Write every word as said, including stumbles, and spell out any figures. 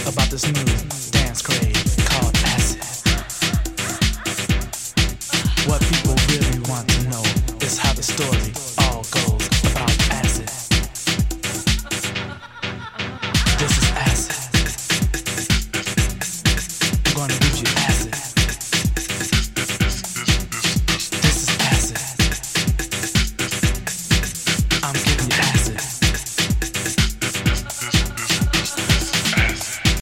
about this new dance craze called acid. What people really want to know is how the story all goes about acid. This is acid. I'm gonna give you acid. This is acid. I'm giving you